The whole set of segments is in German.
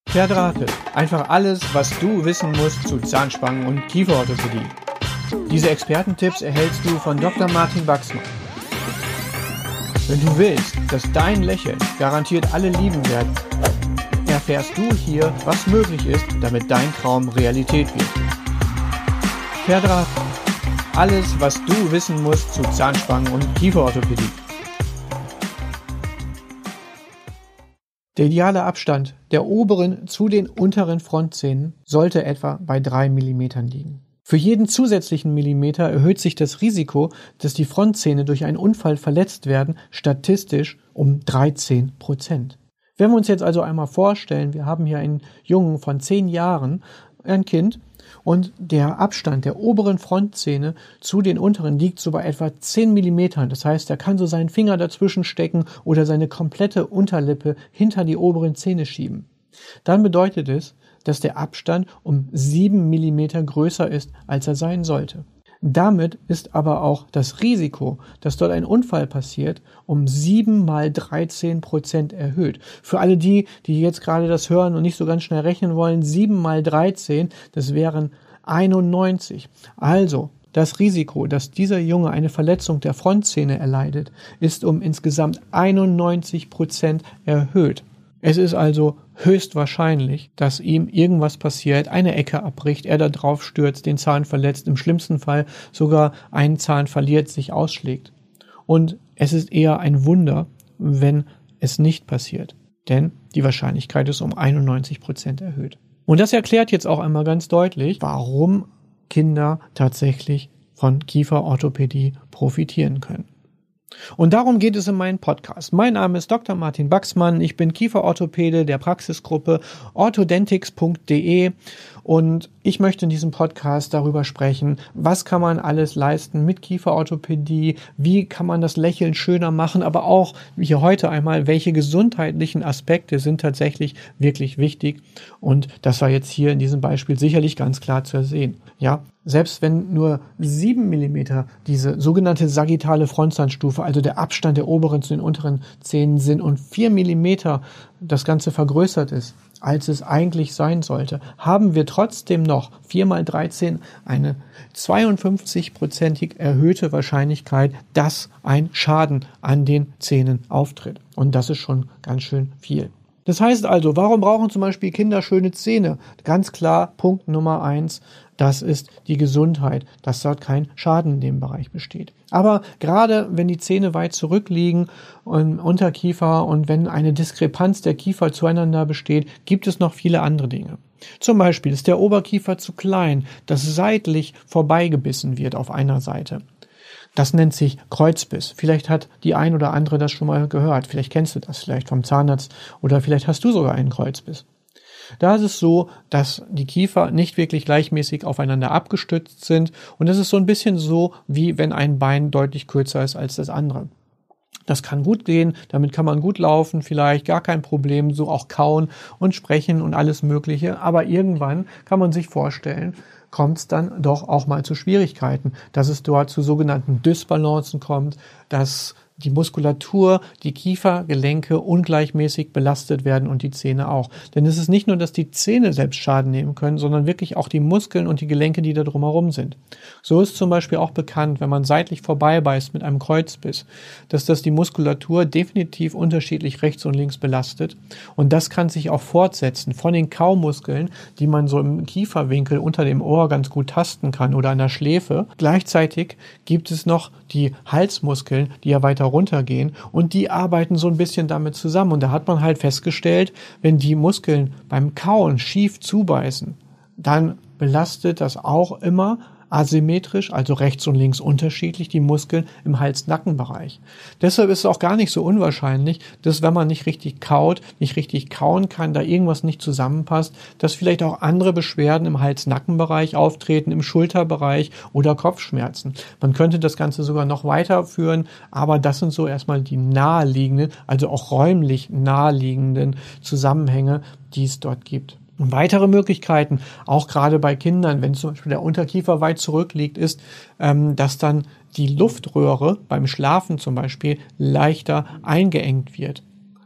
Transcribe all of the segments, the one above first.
Verdrahtet. Einfach alles, was du wissen musst zu Zahnspangen und Kieferorthopädie. Diese Expertentipps erhältst du von Dr. Martin Wachsmann. Wenn du willst, dass dein Lächeln garantiert alle lieben werden, erfährst du hier, was möglich ist, damit dein Traum Realität wird. Verdrahtet. Alles, was du wissen musst zu Zahnspangen und Kieferorthopädie. Der ideale Abstand der oberen zu den unteren Frontzähnen sollte etwa bei 3 mm liegen. Für jeden zusätzlichen Millimeter erhöht sich das Risiko, dass die Frontzähne durch einen Unfall verletzt werden, statistisch um 13%. Wenn wir uns jetzt also einmal vorstellen, wir haben hier einen Jungen von 10 Jahren, ein Kind, und der Abstand der oberen Frontzähne zu den unteren liegt so bei etwa 10 mm. Das heißt, er kann so seinen Finger dazwischen stecken oder seine komplette Unterlippe hinter die oberen Zähne schieben. Dann bedeutet es, dass der Abstand um 7 mm größer ist, als er sein sollte. Damit ist aber auch das Risiko, dass dort ein Unfall passiert, um 7 mal 13% erhöht. Für alle die jetzt gerade das hören und nicht so ganz schnell rechnen wollen, 7 mal 13, das wären 91. Also, das Risiko, dass dieser Junge eine Verletzung der Frontzähne erleidet, ist um insgesamt 91% erhöht. Es ist also höchstwahrscheinlich, dass ihm irgendwas passiert, eine Ecke abbricht, er da drauf stürzt, den Zahn verletzt, im schlimmsten Fall sogar einen Zahn verliert, sich ausschlägt. Und es ist eher ein Wunder, wenn es nicht passiert, denn die Wahrscheinlichkeit ist um 91% erhöht. Und das erklärt jetzt auch einmal ganz deutlich, warum Kinder tatsächlich von Kieferorthopädie profitieren können. Und darum geht es in meinem Podcast. Mein Name ist Dr. Martin Wachsmann, ich bin Kieferorthopäde der Praxisgruppe orthodentics.de und ich möchte in diesem Podcast darüber sprechen, was kann man alles leisten mit Kieferorthopädie, wie kann man das Lächeln schöner machen, aber auch hier heute einmal, welche gesundheitlichen Aspekte sind tatsächlich wirklich wichtig, und das war jetzt hier in diesem Beispiel sicherlich ganz klar zu sehen. Ja, selbst wenn nur 7 mm diese sogenannte sagittale Frontzahnstufe, also der Abstand der oberen zu den unteren Zähnen sind, und 4 mm das Ganze vergrößert ist, als es eigentlich sein sollte, haben wir trotzdem noch 4 mal 13 eine 52% erhöhte Wahrscheinlichkeit, dass ein Schaden an den Zähnen auftritt. Und das ist schon ganz schön viel. Das heißt also, warum brauchen zum Beispiel Kinder schöne Zähne? Ganz klar, Punkt Nummer 1, das ist die Gesundheit, dass dort kein Schaden in dem Bereich besteht. Aber gerade wenn die Zähne weit zurückliegen im Unterkiefer und wenn eine Diskrepanz der Kiefer zueinander besteht, gibt es noch viele andere Dinge. Zum Beispiel ist der Oberkiefer zu klein, dass seitlich vorbeigebissen wird auf einer Seite. Das nennt sich Kreuzbiss. Vielleicht hat die ein oder andere das schon mal gehört. Vielleicht kennst du das vielleicht vom Zahnarzt oder vielleicht hast du sogar einen Kreuzbiss. Da ist es so, dass die Kiefer nicht wirklich gleichmäßig aufeinander abgestützt sind, und es ist so ein bisschen so, wie wenn ein Bein deutlich kürzer ist als das andere. Das kann gut gehen, damit kann man gut laufen, vielleicht gar kein Problem, so auch kauen und sprechen und alles Mögliche, aber irgendwann kann man sich vorstellen, kommt es dann doch auch mal zu Schwierigkeiten, dass es dort zu sogenannten Dysbalancen kommt, dass die Muskulatur, die Kiefergelenke ungleichmäßig belastet werden und die Zähne auch. Denn es ist nicht nur, dass die Zähne selbst Schaden nehmen können, sondern wirklich auch die Muskeln und die Gelenke, die da drumherum sind. So ist zum Beispiel auch bekannt, wenn man seitlich vorbeibeißt mit einem Kreuzbiss, dass das die Muskulatur definitiv unterschiedlich rechts und links belastet. Und das kann sich auch fortsetzen von den Kaumuskeln, die man so im Kieferwinkel unter dem Ohr ganz gut tasten kann oder an der Schläfe. Gleichzeitig gibt es noch die Halsmuskeln, die ja weiter runtergehen, und die arbeiten so ein bisschen damit zusammen. Und da hat man halt festgestellt, wenn die Muskeln beim Kauen schief zubeißen, dann belastet das auch immer asymmetrisch, also rechts und links unterschiedlich, die Muskeln im Hals-Nacken-Bereich. Deshalb ist es auch gar nicht so unwahrscheinlich, dass wenn man nicht richtig kaut, nicht richtig kauen kann, da irgendwas nicht zusammenpasst, dass vielleicht auch andere Beschwerden im Hals-Nacken-Bereich auftreten, im Schulterbereich oder Kopfschmerzen. Man könnte das Ganze sogar noch weiterführen, aber das sind so erstmal die naheliegenden, also auch räumlich naheliegenden Zusammenhänge, die es dort gibt. Und weitere Möglichkeiten, auch gerade bei Kindern, wenn zum Beispiel der Unterkiefer weit zurückliegt, ist, dass dann die Luftröhre beim Schlafen zum Beispiel leichter eingeengt wird.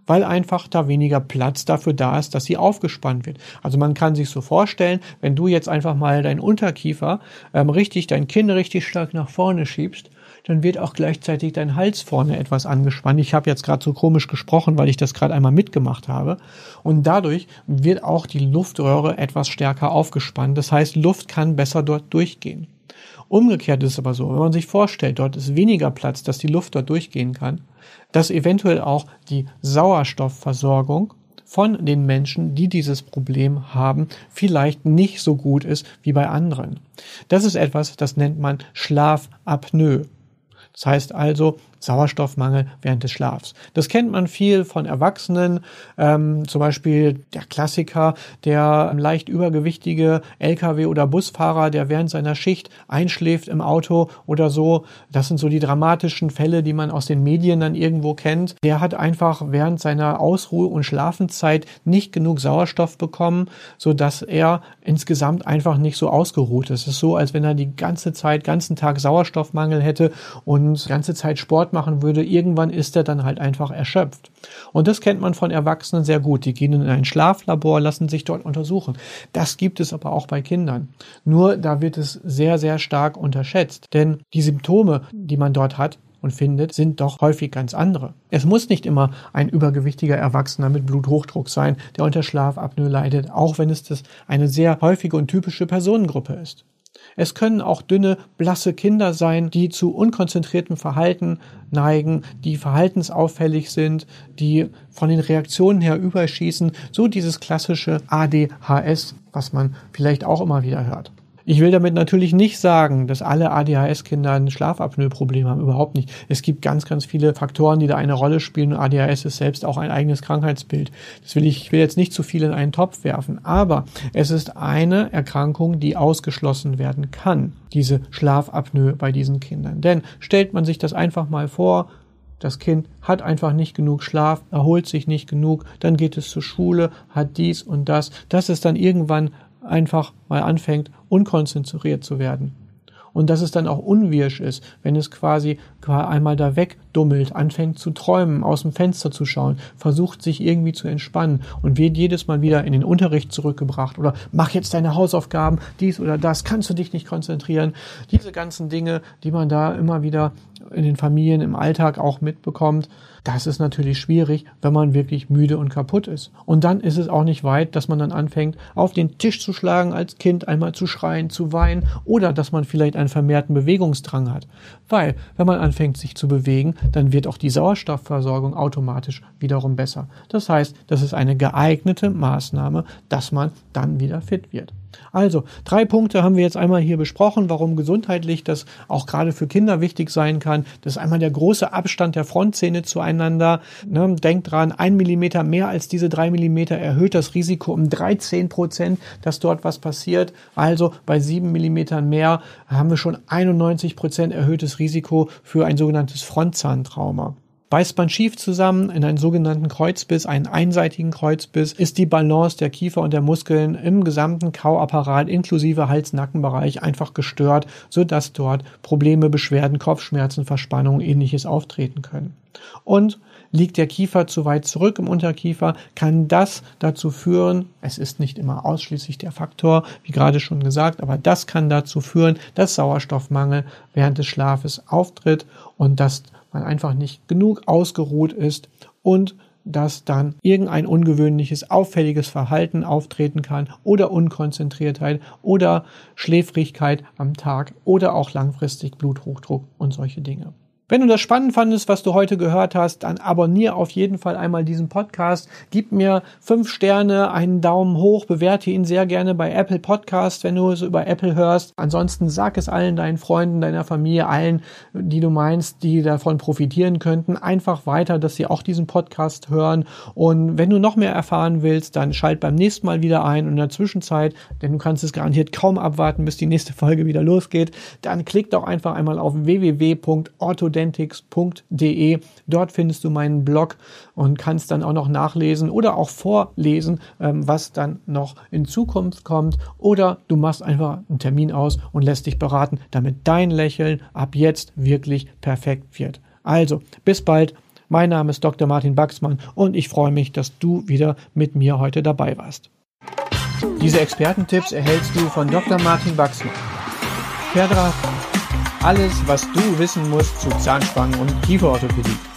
weil einfach da weniger Platz dafür da ist, dass sie aufgespannt wird. Also man kann sich so vorstellen, wenn du jetzt einfach mal deinen Unterkiefer dein Kinn richtig stark nach vorne schiebst, dann wird auch gleichzeitig dein Hals vorne etwas angespannt. Ich habe jetzt gerade so komisch gesprochen, weil ich das gerade einmal mitgemacht habe. Und dadurch wird auch die Luftröhre etwas stärker aufgespannt. Das heißt, Luft kann besser dort durchgehen. Umgekehrt ist es aber so, wenn man sich vorstellt, dort ist weniger Platz, dass die Luft dort durchgehen kann, dass eventuell auch die Sauerstoffversorgung von den Menschen, die dieses Problem haben, vielleicht nicht so gut ist wie bei anderen. Das ist etwas, das nennt man Schlafapnoe. Das heißt also Sauerstoffmangel während des Schlafs. Das kennt man viel von Erwachsenen, zum Beispiel der Klassiker, der leicht übergewichtige LKW- oder Busfahrer, der während seiner Schicht einschläft im Auto oder so. Das sind so die dramatischen Fälle, die man aus den Medien dann irgendwo kennt. Der hat einfach während seiner Ausruhe- und Schlafenszeit nicht genug Sauerstoff bekommen, sodass er insgesamt einfach nicht so ausgeruht ist. Es ist so, als wenn er die ganzen Tag Sauerstoffmangel hätte und die ganze Zeit Sport machen würde. Irgendwann ist er dann halt einfach erschöpft. Und das kennt man von Erwachsenen sehr gut. Die gehen in ein Schlaflabor, lassen sich dort untersuchen. Das gibt es aber auch bei Kindern. Nur da wird es sehr, sehr stark unterschätzt. Denn die Symptome, die man dort hat und findet, sind doch häufig ganz andere. Es muss nicht immer ein übergewichtiger Erwachsener mit Bluthochdruck sein, der unter Schlafapnoe leidet, auch wenn es eine sehr häufige und typische Personengruppe ist. Es können auch dünne, blasse Kinder sein, die zu unkonzentriertem Verhalten neigen, die verhaltensauffällig sind, die von den Reaktionen her überschießen, so dieses klassische ADHS, was man vielleicht auch immer wieder hört. Ich will damit natürlich nicht sagen, dass alle ADHS-Kinder ein Schlafapnoe-Problem haben, überhaupt nicht. Es gibt ganz, ganz viele Faktoren, die da eine Rolle spielen und ADHS ist selbst auch ein eigenes Krankheitsbild. Ich will jetzt nicht zu viel in einen Topf werfen, aber es ist eine Erkrankung, die ausgeschlossen werden kann, diese Schlafapnoe bei diesen Kindern. Denn stellt man sich das einfach mal vor, das Kind hat einfach nicht genug Schlaf, erholt sich nicht genug, dann geht es zur Schule, hat dies und das, dass es dann irgendwann einfach mal anfängt, unkonzentriert zu werden. Und dass es dann auch unwirsch ist, wenn es quasi einmal da wegdummelt, anfängt zu träumen, aus dem Fenster zu schauen, versucht sich irgendwie zu entspannen und wird jedes Mal wieder in den Unterricht zurückgebracht oder mach jetzt deine Hausaufgaben, dies oder das, kannst du dich nicht konzentrieren. Diese ganzen Dinge, die man da immer wieder in den Familien im Alltag auch mitbekommt, das ist natürlich schwierig, wenn man wirklich müde und kaputt ist. Und dann ist es auch nicht weit, dass man dann anfängt, auf den Tisch zu schlagen als Kind, einmal zu schreien, zu weinen oder dass man vielleicht einen vermehrten Bewegungsdrang hat. Weil, wenn man anfängt, sich zu bewegen, dann wird auch die Sauerstoffversorgung automatisch wiederum besser. Das heißt, das ist eine geeignete Maßnahme, dass man dann wieder fit wird. Also, 3 Punkte haben wir jetzt einmal hier besprochen, warum gesundheitlich das auch gerade für Kinder wichtig sein kann. Das ist einmal der große Abstand der Frontzähne zueinander. Denkt dran, 1 Millimeter mehr als diese 3 Millimeter erhöht das Risiko um 13%, dass dort was passiert. Also bei 7 Millimetern mehr haben wir schon 91% erhöhtes Risiko für ein sogenanntes Frontzahntrauma. Beißt man schief zusammen in einen sogenannten Kreuzbiss, einen einseitigen Kreuzbiss, ist die Balance der Kiefer und der Muskeln im gesamten Kauapparat inklusive Hals-Nackenbereich einfach gestört, sodass dort Probleme, Beschwerden, Kopfschmerzen, Verspannungen, ähnliches auftreten können. Und liegt der Kiefer zu weit zurück im Unterkiefer, kann das dazu führen, es ist nicht immer ausschließlich der Faktor, wie gerade schon gesagt, aber das kann dazu führen, dass Sauerstoffmangel während des Schlafes auftritt und dass man einfach nicht genug ausgeruht ist und dass dann irgendein ungewöhnliches, auffälliges Verhalten auftreten kann oder Unkonzentriertheit oder Schläfrigkeit am Tag oder auch langfristig Bluthochdruck und solche Dinge. Wenn du das spannend fandest, was du heute gehört hast, dann abonniere auf jeden Fall einmal diesen Podcast. Gib mir 5 Sterne, einen Daumen hoch, bewerte ihn sehr gerne bei Apple Podcast, wenn du es über Apple hörst. Ansonsten sag es allen deinen Freunden, deiner Familie, allen, die du meinst, die davon profitieren könnten, einfach weiter, dass sie auch diesen Podcast hören. Und wenn du noch mehr erfahren willst, dann schalt beim nächsten Mal wieder ein. Und in der Zwischenzeit, denn du kannst es garantiert kaum abwarten, bis die nächste Folge wieder losgeht, dann klick doch einfach einmal auf www.orthodentix.de. Dort findest du meinen Blog und kannst dann auch noch nachlesen oder auch vorlesen, was dann noch in Zukunft kommt. Oder du machst einfach einen Termin aus und lässt dich beraten, damit dein Lächeln ab jetzt wirklich perfekt wird. Also, bis bald. Mein Name ist Dr. Martin Baxmann und ich freue mich, dass du wieder mit mir heute dabei warst. Diese Expertentipps erhältst du von Dr. Martin Baxmann. Pferdraten. Alles, was du wissen musst zu Zahnspangen und Kieferorthopädie.